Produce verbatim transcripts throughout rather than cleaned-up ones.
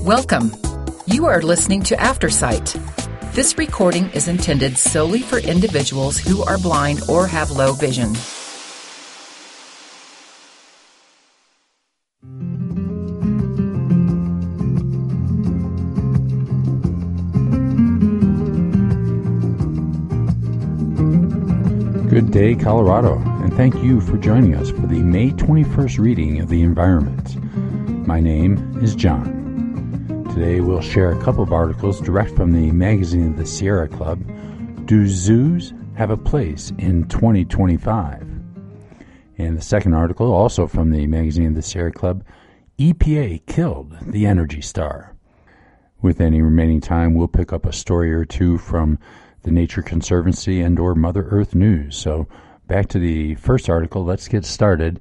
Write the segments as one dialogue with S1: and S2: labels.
S1: Welcome. You are listening to Aftersight. This recording is intended solely for individuals who are blind or have low vision.
S2: Good day, Colorado, and thank you for joining us for the May twenty-first reading of the environment. My name is John. Today we'll share a couple of articles direct from the magazine of the Sierra Club. Do zoos have a place in twenty twenty-five? And the second article, also from the magazine of the Sierra Club, E P A killed the Energy Star. With any remaining time, we'll pick up a story or two from the Nature Conservancy and or Mother Earth News. So back to the first article, let's get started.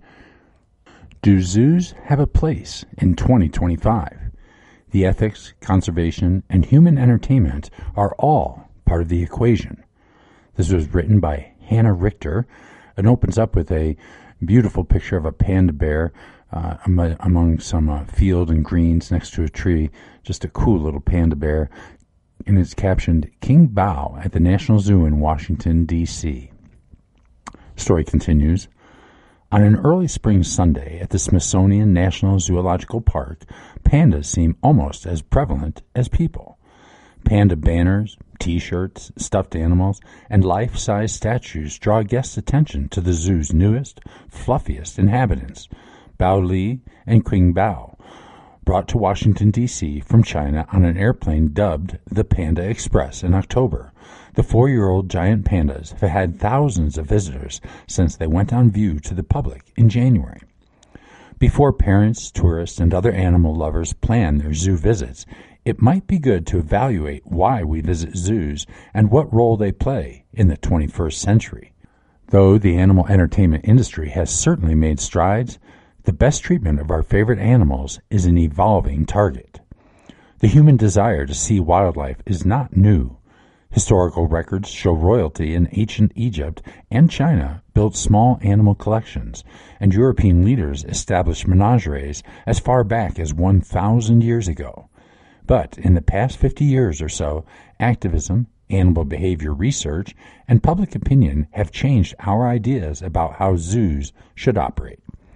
S2: Do zoos have a place in twenty twenty-five? The ethics, conservation, and human entertainment are all part of the equation. This was written by Hannah Richter and opens up with a beautiful picture of a panda bear uh, among some uh, field and greens next to a tree. Just a cool little panda bear. And it's captioned, King Bao at the National Zoo in Washington, D C Story continues. On an early spring Sunday at the Smithsonian National Zoological Park, pandas seem almost as prevalent as people. Panda banners, T-shirts, stuffed animals, and life-size statues draw guests' attention to the zoo's newest, fluffiest inhabitants, Bao Li and King Bao, brought to Washington, D C from China on an airplane dubbed the Panda Express in October. The four-year-old giant pandas have had thousands of visitors since they went on view to the public in January. Before parents, tourists, and other animal lovers plan their zoo visits, it might be good to evaluate why we visit zoos and what role they play in the twenty-first century. Though the animal entertainment industry has certainly made strides, the best treatment of our favorite animals is an evolving target. The human desire to see wildlife is not new. Historical records show royalty in ancient Egypt and China built small animal collections, and European leaders established menageries as far back as one thousand years ago. But in the past fifty years or so, activism, animal behavior research, and public opinion have changed our ideas about how zoos should operate.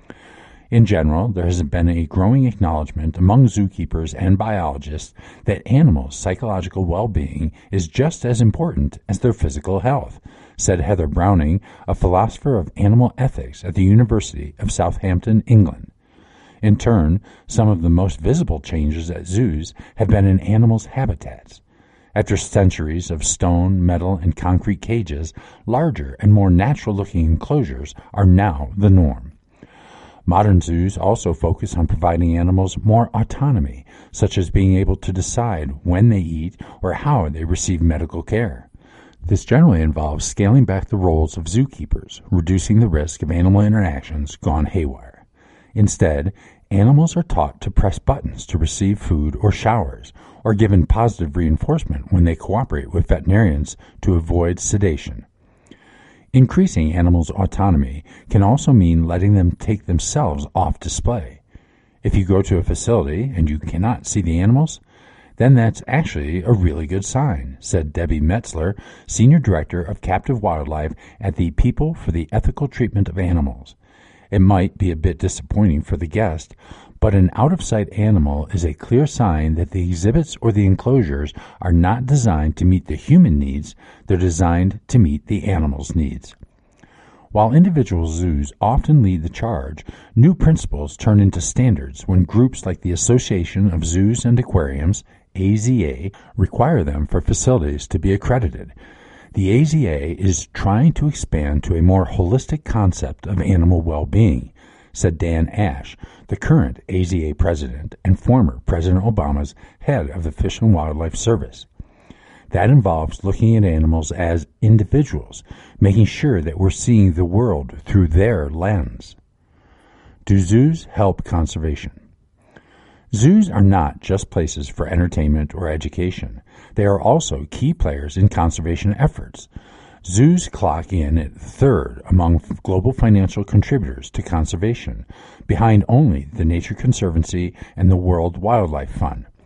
S2: In general, there has been a growing acknowledgement among zookeepers and biologists that animals' psychological well-being is just as important as their physical health, said Heather Browning, a philosopher of animal ethics at the University of Southampton, England. In turn, some of the most visible changes at zoos have been in animals' habitats. After centuries of stone, metal, and concrete cages, larger and more natural-looking enclosures are now the norm. Modern zoos also focus on providing animals more autonomy, such as being able to decide when they eat or how they receive medical care. This generally involves scaling back the roles of zookeepers, reducing the risk of animal interactions gone haywire. Instead, animals are taught to press buttons to receive food or showers, or given positive reinforcement when they cooperate with veterinarians to avoid sedation. Increasing animals' autonomy can also mean letting them take themselves off display. If you go to a facility and you cannot see the animals, then that's actually a really good sign, said Debbie Metzler, Senior Director of Captive Wildlife at the People for the Ethical Treatment of Animals. It might be a bit disappointing for the guest, but an out-of-sight animal is a clear sign that the exhibits or the enclosures are not designed to meet the human needs, they're designed to meet the animal's needs. While individual zoos often lead the charge, new principles turn into standards when groups like the Association of Zoos and Aquariums, A Z A, require them for facilities to be accredited. The A Z A is trying to expand to a more holistic concept of animal well-being, said Dan Ash, the current A Z A president and former President Obama's head of the Fish and Wildlife Service. That involves looking at animals as individuals, making sure that we're seeing the world through their lens. Do zoos help conservation? Zoos are not just places for entertainment or education. They are also key players in conservation efforts. Zoos clock in at third among global financial contributors to conservation, behind only the Nature Conservancy and the World Wildlife Fund.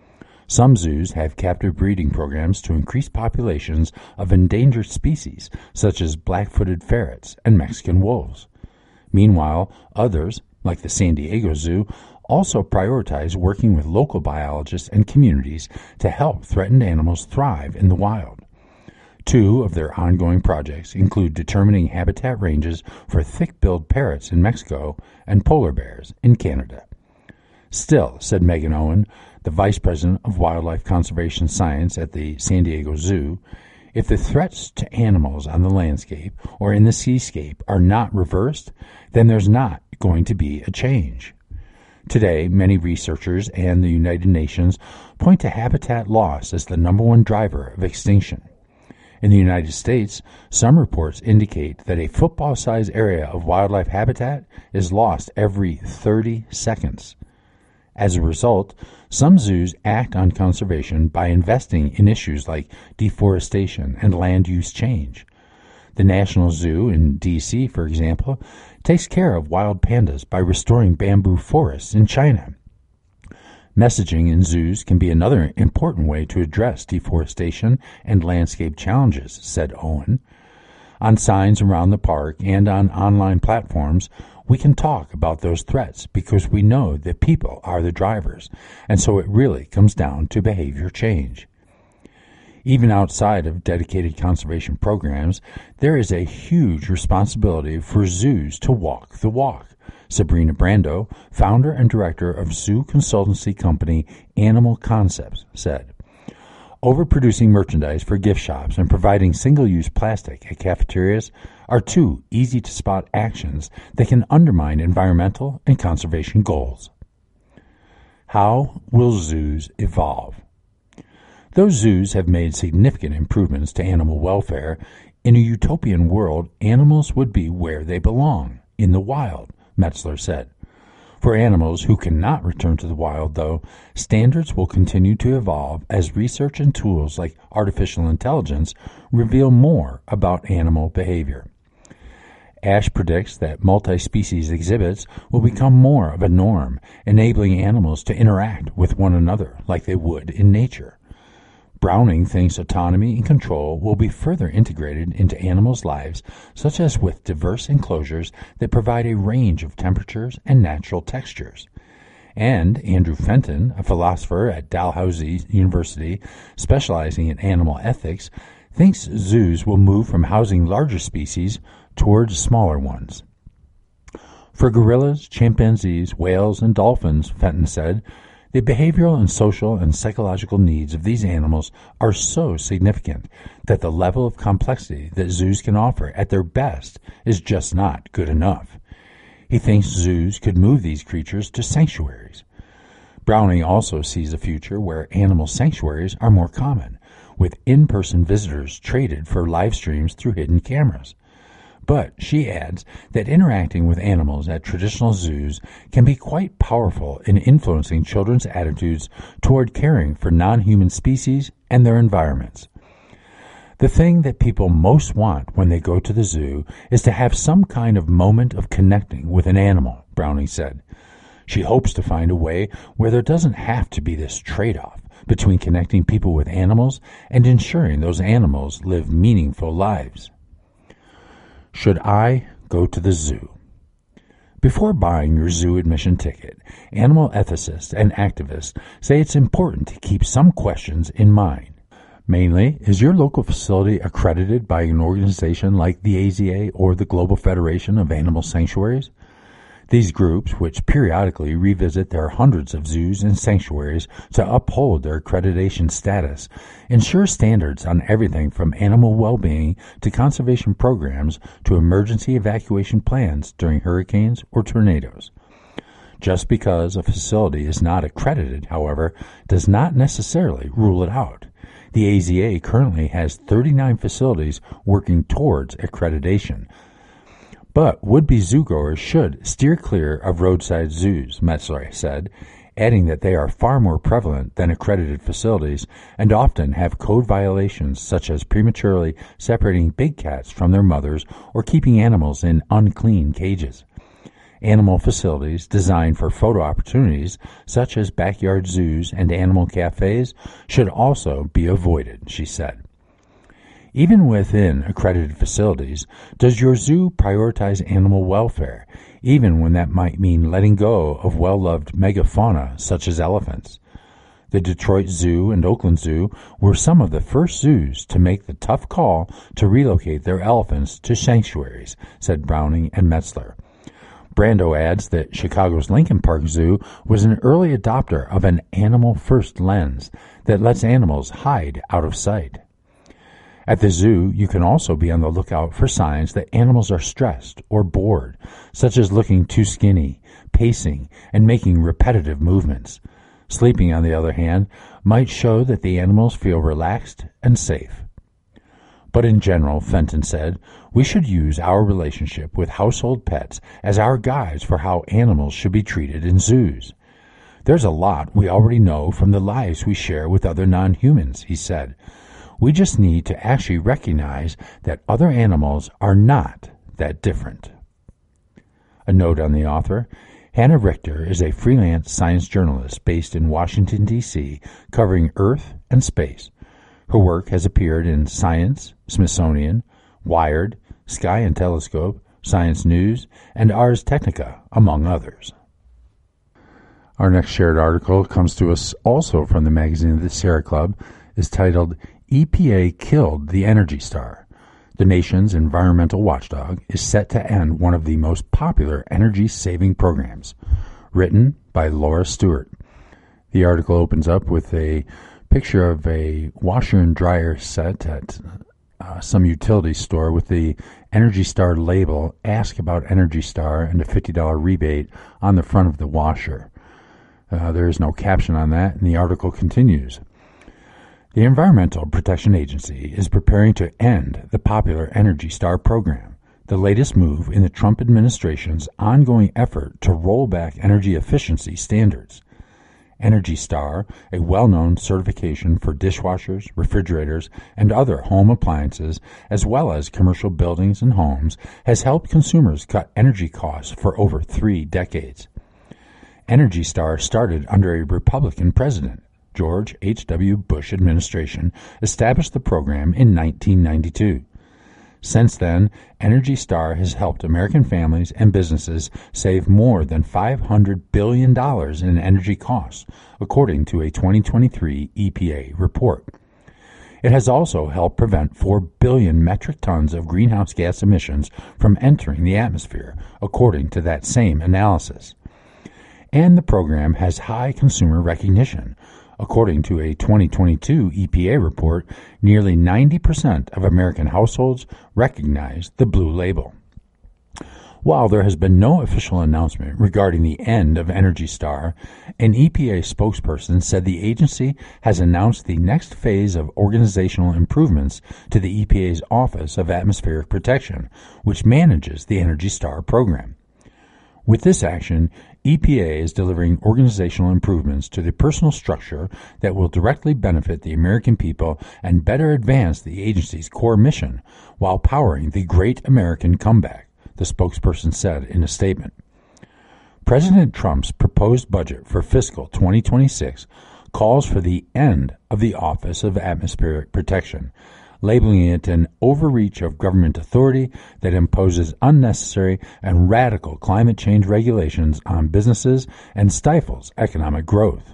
S2: Some zoos have captive breeding programs to increase populations of endangered species, such as black-footed ferrets and Mexican wolves. Meanwhile, others, like the San Diego Zoo, also prioritize working with local biologists and communities to help threatened animals thrive in the wild. Two of their ongoing projects include determining habitat ranges for thick-billed parrots in Mexico and polar bears in Canada. Still, said Megan Owen, the Vice President of Wildlife Conservation Science at the San Diego Zoo, if the threats to animals on the landscape or in the seascape are not reversed, then there's not going to be a change. Today, many researchers and the United Nations point to habitat loss as the number one driver of extinction. In the United States, some reports indicate that a football-sized area of wildlife habitat is lost every thirty seconds. As a result, some zoos act on conservation by investing in issues like deforestation and land use change. The National Zoo in D C, for example, takes care of wild pandas by restoring bamboo forests in China. Messaging in zoos can be another important way to address deforestation and landscape challenges, said Owen. On signs around the park and on online platforms, we can talk about those threats because we know that people are the drivers, and so it really comes down to behavior change. Even outside of dedicated conservation programs, there is a huge responsibility for zoos to walk the walk. Sabrina Brando, founder and director of zoo consultancy company Animal Concepts, said, "Overproducing merchandise for gift shops and providing single-use plastic at cafeterias are two easy-to-spot actions that can undermine environmental and conservation goals." How will zoos evolve? Though zoos have made significant improvements to animal welfare, in a utopian world, animals would be where they belong, in the wild, Metzler said. For animals who cannot return to the wild, though, standards will continue to evolve as research and tools like artificial intelligence reveal more about animal behavior. Ash predicts that multi-species exhibits will become more of a norm, enabling animals to interact with one another like they would in nature. Browning thinks autonomy and control will be further integrated into animals' lives, such as with diverse enclosures that provide a range of temperatures and natural textures. And Andrew Fenton, a philosopher at Dalhousie University specializing in animal ethics, thinks zoos will move from housing larger species towards smaller ones. For gorillas, chimpanzees, whales, and dolphins, Fenton said, the behavioral and social and psychological needs of these animals are so significant that the level of complexity that zoos can offer at their best is just not good enough. He thinks zoos could move these creatures to sanctuaries. Browning also sees a future where animal sanctuaries are more common, with in-person visitors traded for live streams through hidden cameras. But she adds that interacting with animals at traditional zoos can be quite powerful in influencing children's attitudes toward caring for non-human species and their environments. The thing that people most want when they go to the zoo is to have some kind of moment of connecting with an animal, Browning said. She hopes to find a way where there doesn't have to be this trade-off between connecting people with animals and ensuring those animals live meaningful lives. Should I go to the zoo? Before buying your zoo admission ticket, animal ethicists and activists say it's important to keep some questions in mind. Mainly, is your local facility accredited by an organization like the A Z A or the Global Federation of Animal Sanctuaries? These groups, which periodically revisit their hundreds of zoos and sanctuaries to uphold their accreditation status, ensure standards on everything from animal well-being to conservation programs to emergency evacuation plans during hurricanes or tornadoes. Just because a facility is not accredited, however, does not necessarily rule it out. The A Z A currently has thirty-nine facilities working towards accreditation. But would-be zoogoers should steer clear of roadside zoos, Metzler said, adding that they are far more prevalent than accredited facilities and often have code violations such as prematurely separating big cats from their mothers or keeping animals in unclean cages. Animal facilities designed for photo opportunities, such as backyard zoos and animal cafes, should also be avoided, she said. Even within accredited facilities, does your zoo prioritize animal welfare, even when that might mean letting go of well-loved megafauna such as elephants? The Detroit Zoo and Oakland Zoo were some of the first zoos to make the tough call to relocate their elephants to sanctuaries, said Browning and Metzler. Brando adds that Chicago's Lincoln Park Zoo was an early adopter of an animal-first lens that lets animals hide out of sight. At the zoo, you can also be on the lookout for signs that animals are stressed or bored, such as looking too skinny, pacing, and making repetitive movements. Sleeping, on the other hand, might show that the animals feel relaxed and safe. But in general, Fenton said, we should use our relationship with household pets as our guides for how animals should be treated in zoos. There's a lot we already know from the lives we share with other non-humans, he said. We just need to actually recognize that other animals are not that different. A note on the author. Hannah Richter is a freelance science journalist based in Washington, D C, covering Earth and space. Her work has appeared in Science, Smithsonian, Wired, Sky and Telescope, Science News, and Ars Technica, among others. Our next shared article comes to us also from the magazine of the Sierra Club, is titled E P A Killed the Energy Star. The nation's environmental watchdog is set to end one of the most popular energy-saving programs. Written by Laura Stewart. The article opens up with a picture of a washer and dryer set at uh, some utility store with the Energy Star label, Ask About Energy Star, and a fifty dollars rebate on the front of the washer. Uh, there is no caption on that, and the article continues. The Environmental Protection Agency is preparing to end the popular Energy Star program, the latest move in the Trump administration's ongoing effort to roll back energy efficiency standards. Energy Star, a well-known certification for dishwashers, refrigerators, and other home appliances, as well as commercial buildings and homes, has helped consumers cut energy costs for over three decades. Energy Star started under a Republican president. George H W Bush administration established the program in nineteen ninety-two. Since then, Energy Star has helped American families and businesses save more than five hundred billion dollars in energy costs, according to a twenty twenty-three E P A report. It has also helped prevent four billion metric tons of greenhouse gas emissions from entering the atmosphere, according to that same analysis. And the program has high consumer recognition. According to a twenty twenty-two E P A report, nearly ninety percent of American households recognize the blue label. While there has been no official announcement regarding the end of Energy Star, an E P A spokesperson said the agency has announced the next phase of organizational improvements to the E P A's Office of Atmospheric Protection, which manages the Energy Star program. With this action, E P A is delivering organizational improvements to the personal structure that will directly benefit the American people and better advance the agency's core mission while powering the Great American Comeback, the spokesperson said in a statement. President Trump's proposed budget for fiscal twenty twenty-six calls for the end of the Office of Atmospheric Protection, labeling it an overreach of government authority that imposes unnecessary and radical climate change regulations on businesses and stifles economic growth.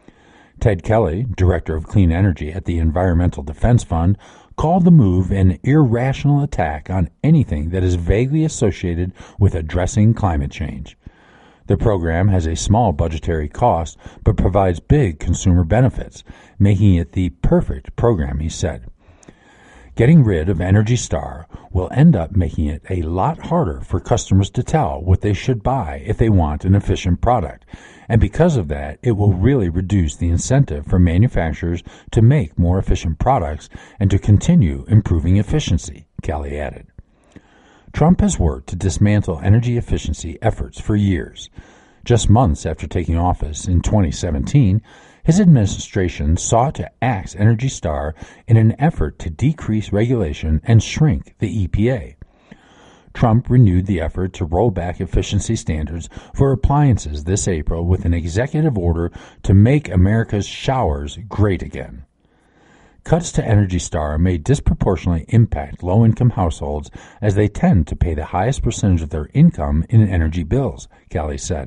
S2: Ted Kelly, Director of Clean Energy at the Environmental Defense Fund, called the move an irrational attack on anything that is vaguely associated with addressing climate change. The program has a small budgetary cost but provides big consumer benefits, making it the perfect program, he said. Getting rid of Energy Star will end up making it a lot harder for customers to tell what they should buy if they want an efficient product, and because of that, it will really reduce the incentive for manufacturers to make more efficient products and to continue improving efficiency, Kelly added. Trump has worked to dismantle energy efficiency efforts for years. Just months after taking office in twenty seventeen, his administration sought to axe Energy Star in an effort to decrease regulation and shrink the E P A. Trump renewed the effort to roll back efficiency standards for appliances this April with an executive order to make America's showers great again. Cuts to Energy Star may disproportionately impact low-income households as they tend to pay the highest percentage of their income in energy bills, Kelly said.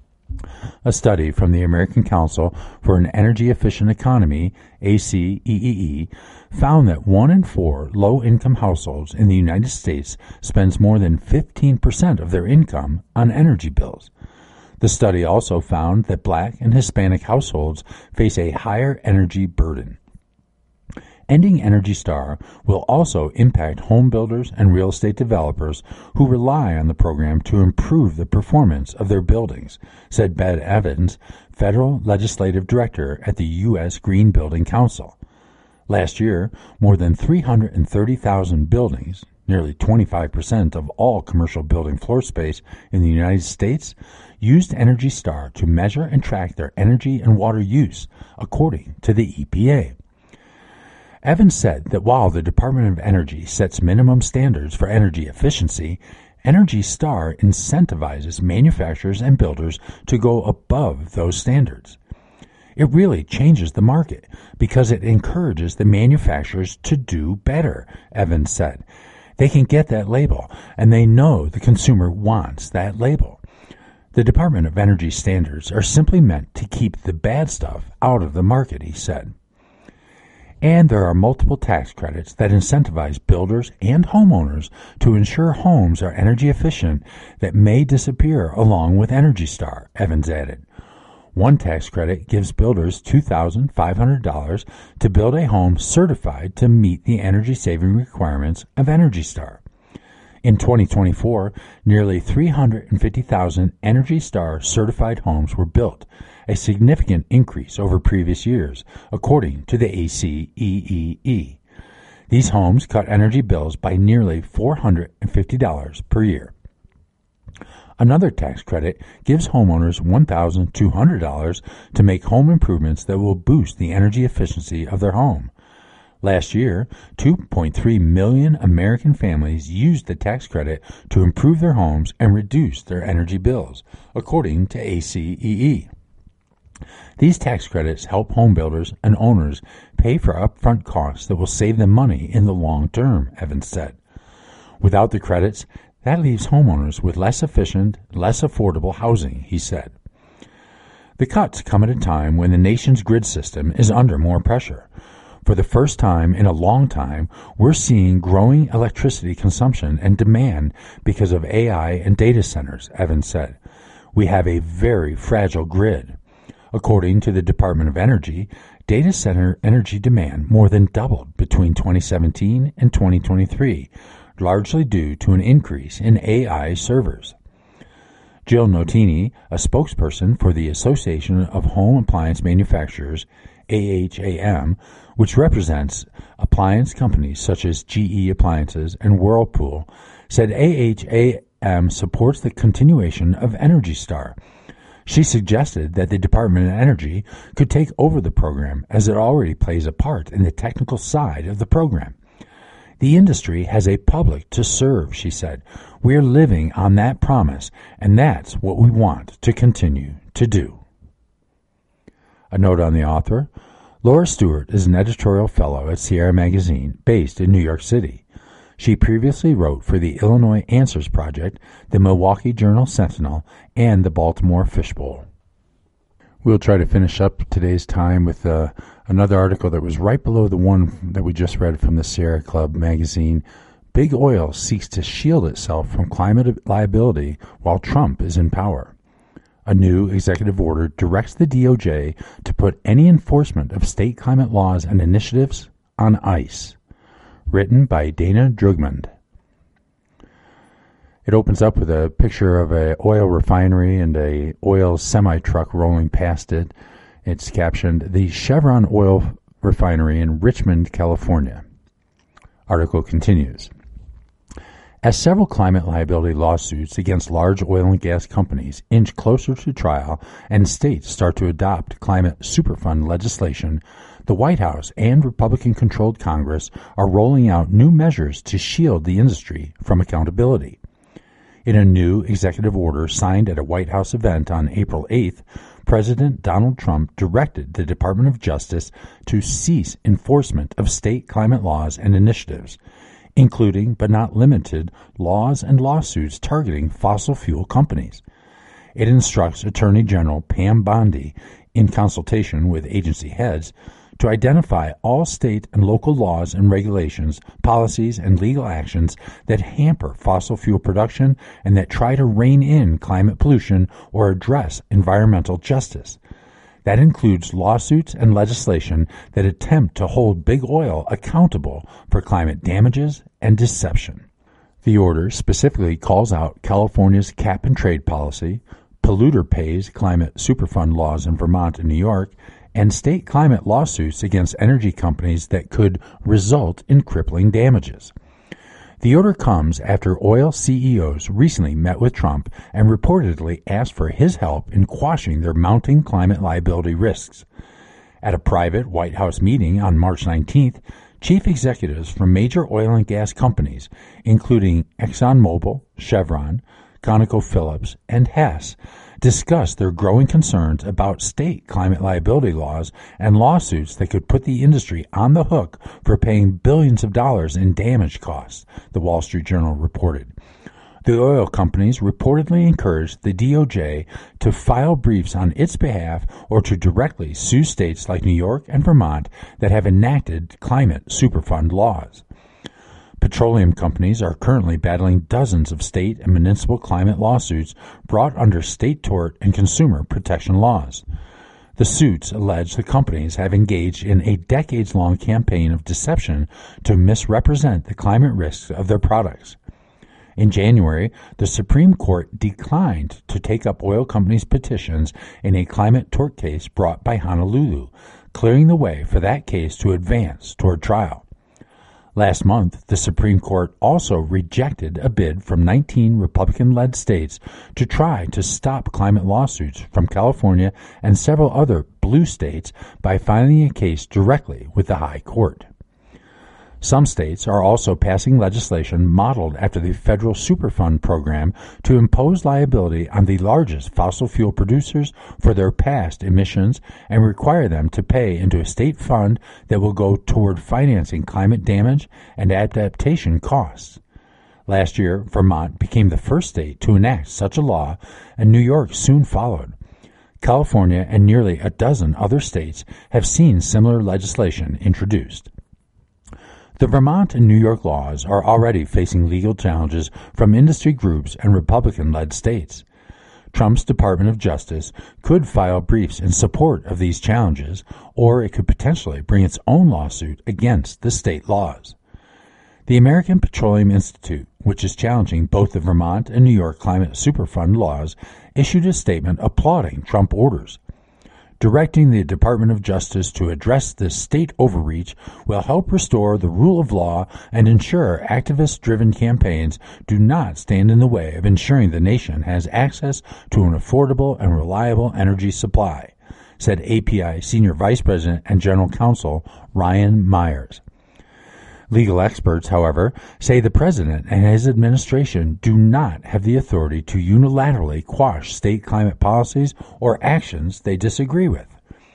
S2: A study from the American Council for an Energy Efficient Economy, A C E E E, found that one in four low-income households in the United States spends more than fifteen percent of their income on energy bills. The study also found that Black and Hispanic households face a higher energy burden. Ending Energy Star will also impact home builders and real estate developers who rely on the program to improve the performance of their buildings, said Ben Evans, Federal Legislative Director at the U S Green Building Council. Last year, more than three hundred thirty thousand buildings, nearly twenty-five percent of all commercial building floor space in the United States, used Energy Star to measure and track their energy and water use, according to the E P A. Evans said that while the Department of Energy sets minimum standards for energy efficiency, Energy Star incentivizes manufacturers and builders to go above those standards. It really changes the market because it encourages the manufacturers to do better, Evans said. They can get that label, and they know the consumer wants that label. The Department of Energy standards are simply meant to keep the bad stuff out of the market, he said. And there are multiple tax credits that incentivize builders and homeowners to ensure homes are energy efficient that may disappear along with Energy Star, Evans added. One tax credit gives builders two thousand five hundred dollars to build a home certified to meet the energy-saving requirements of Energy Star. In twenty twenty-four, nearly three hundred fifty thousand Energy Star certified homes were built, a significant increase over previous years, according to the A C E E E. These homes cut energy bills by nearly four hundred fifty dollars per year. Another tax credit gives homeowners one thousand two hundred dollars to make home improvements that will boost the energy efficiency of their home. Last year, two point three million American families used the tax credit to improve their homes and reduce their energy bills, according to A C E E. These tax credits help home builders and owners pay for upfront costs that will save them money in the long term, Evans said. Without the credits, that leaves homeowners with less efficient, less affordable housing, he said. The cuts come at a time when the nation's grid system is under more pressure. For the first time in a long time, we're seeing growing electricity consumption and demand because of A I and data centers, Evans said. We have a very fragile grid. According to the Department of Energy, data center energy demand more than doubled between twenty seventeen and twenty twenty-three, largely due to an increase in A I servers. Jill Notini, a spokesperson for the Association of Home Appliance Manufacturers, A H A M, which represents appliance companies such as G E Appliances and Whirlpool, said A H A M supports the continuation of Energy Star. She suggested that the Department of Energy could take over the program as it already plays a part in the technical side of the program. The industry has a public to serve, she said. We're living on that promise, and that's what we want to continue to do. A note on the author. Laura Stewart is an editorial fellow at Sierra Magazine, based in New York City. She previously wrote for the Illinois Answers Project, the Milwaukee Journal Sentinel, and the Baltimore Fishbowl. We'll try to finish up today's time with uh, another article that was right below the one that we just read from the Sierra Club magazine. Big Oil seeks to shield itself from climate liability while Trump is in power. A new executive order directs the D O J to put any enforcement of state climate laws and initiatives on ice. Written by Dana Drugmund. It opens up with a picture of an oil refinery and a oil semi-truck rolling past it. It's captioned, "The Chevron Oil Refinery in Richmond, California." Article continues. As several climate liability lawsuits against large oil and gas companies inch closer to trial and states start to adopt climate superfund legislation, the White House and Republican-controlled Congress are rolling out new measures to shield the industry from accountability. In a new executive order signed at a White House event on April eighth, President Donald Trump directed the Department of Justice to cease enforcement of state climate laws and initiatives, including but not limited laws and lawsuits targeting fossil fuel companies. It instructs Attorney General Pam Bondi, in consultation with agency heads, to identify all state and local laws and regulations, policies, and legal actions that hamper fossil fuel production and that try to rein in climate pollution or address environmental justice. That includes lawsuits and legislation that attempt to hold big oil accountable for climate damages and deception. The order specifically calls out California's cap-and-trade policy, polluter pays climate superfund laws in Vermont and New York, and state climate lawsuits against energy companies that could result in crippling damages. The order comes after oil C E Os recently met with Trump and reportedly asked for his help in quashing their mounting climate liability risks. At a private White House meeting on March nineteenth, chief executives from major oil and gas companies, including ExxonMobil, Chevron, ConocoPhillips, and Hess, discussed their growing concerns about state climate liability laws and lawsuits that could put the industry on the hook for paying billions of dollars in damage costs, the Wall Street Journal reported. The oil companies reportedly encouraged the D O J to file briefs on its behalf or to directly sue states like New York and Vermont that have enacted climate superfund laws. Petroleum companies are currently battling dozens of state and municipal climate lawsuits brought under state tort and consumer protection laws. The suits allege the companies have engaged in a decades-long campaign of deception to misrepresent the climate risks of their products. In January, the Supreme Court declined to take up oil companies' petitions in a climate tort case brought by Honolulu, clearing the way for that case to advance toward trial. Last month, the Supreme Court also rejected a bid from nineteen Republican-led states to try to stop climate lawsuits from California and several other blue states by filing a case directly with the High Court. Some states are also passing legislation modeled after the federal Superfund program to impose liability on the largest fossil fuel producers for their past emissions and require them to pay into a state fund that will go toward financing climate damage and adaptation costs. Last year, Vermont became the first state to enact such a law, and New York soon followed. California and nearly a dozen other states have seen similar legislation introduced. The Vermont and New York laws are already facing legal challenges from industry groups and Republican-led states. Trump's Department of Justice could file briefs in support of these challenges, or it could potentially bring its own lawsuit against the state laws. The American Petroleum Institute, which is challenging both the Vermont and New York Climate Superfund laws, issued a statement applauding Trump orders. Directing the Department of Justice to address this state overreach will help restore the rule of law and ensure activist-driven campaigns do not stand in the way of ensuring the nation has access to an affordable and reliable energy supply, said A P I Senior Vice President and General Counsel Ryan Myers. Legal experts, however, say the president and his administration do not have the authority to unilaterally quash state climate policies or actions they disagree with.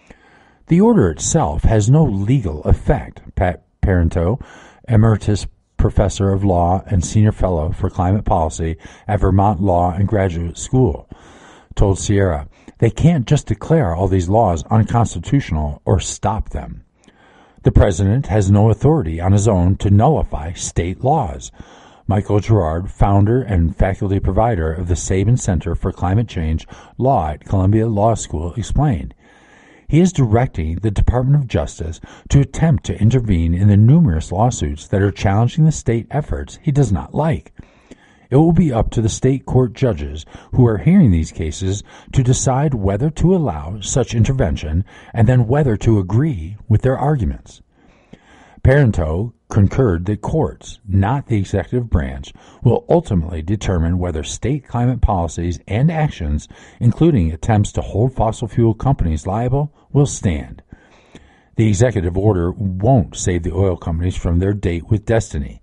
S2: The order itself has no legal effect, Pat Parenteau, Emeritus Professor of Law and Senior Fellow for Climate Policy at Vermont Law and Graduate School, told Sierra. They can't just declare all these laws unconstitutional or stop them. The president has no authority on his own to nullify state laws. Michael Gerard, founder and faculty provider of the Sabin Center for Climate Change Law at Columbia Law School, explained. He is directing the Department of Justice to attempt to intervene in the numerous lawsuits that are challenging the state efforts he does not like. It will be up to the state court judges who are hearing these cases to decide whether to allow such intervention and then whether to agree with their arguments. Parenteau concurred that courts, not the executive branch, will ultimately determine whether state climate policies and actions, including attempts to hold fossil fuel companies liable, will stand. The executive order won't save the oil companies from their date with destiny.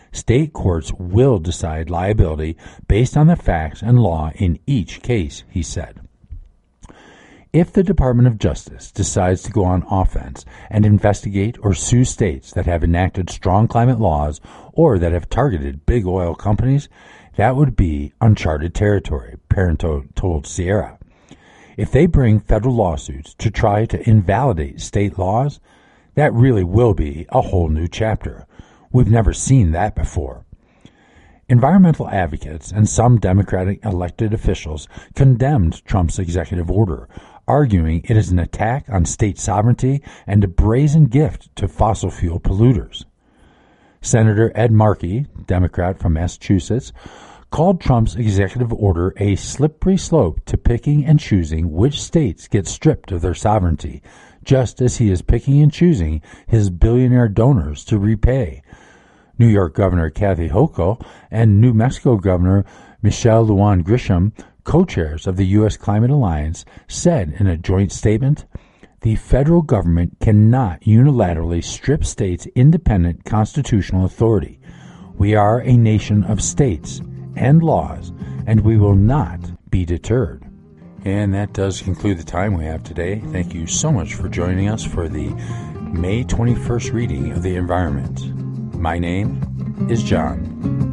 S2: State courts will decide liability based on the facts and law in each case, he said. If the Department of Justice decides to go on offense and investigate or sue states that have enacted strong climate laws or that have targeted big oil companies, that would be uncharted territory, Parenteau told Sierra. If they bring federal lawsuits to try to invalidate state laws, that really will be a whole new chapter. We've never seen that before. Environmental advocates and some Democratic elected officials condemned Trump's executive order, arguing it is an attack on state sovereignty and a brazen gift to fossil fuel polluters. Senator Ed Markey, Democrat from Massachusetts, called Trump's executive order a slippery slope to picking and choosing which states get stripped of their sovereignty, just as he is picking and choosing his billionaire donors to repay. New York Governor Kathy Hochul and New Mexico Governor Michelle Lujan Grisham, co-chairs of the U S Climate Alliance, said in a joint statement, "The federal government cannot unilaterally strip states' independent constitutional authority. We are a nation of states and laws, and we will not be deterred." And that does conclude the time we have today. Thank you so much for joining us for the May twenty-first reading of the Environment. My name is John.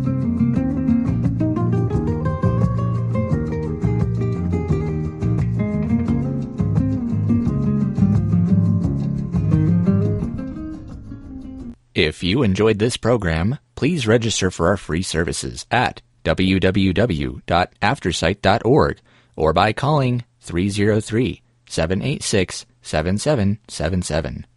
S3: If you enjoyed this program, please register for our free services at w w w dot aftersight dot org or by calling three oh three, seven eight six, seven seven seven seven.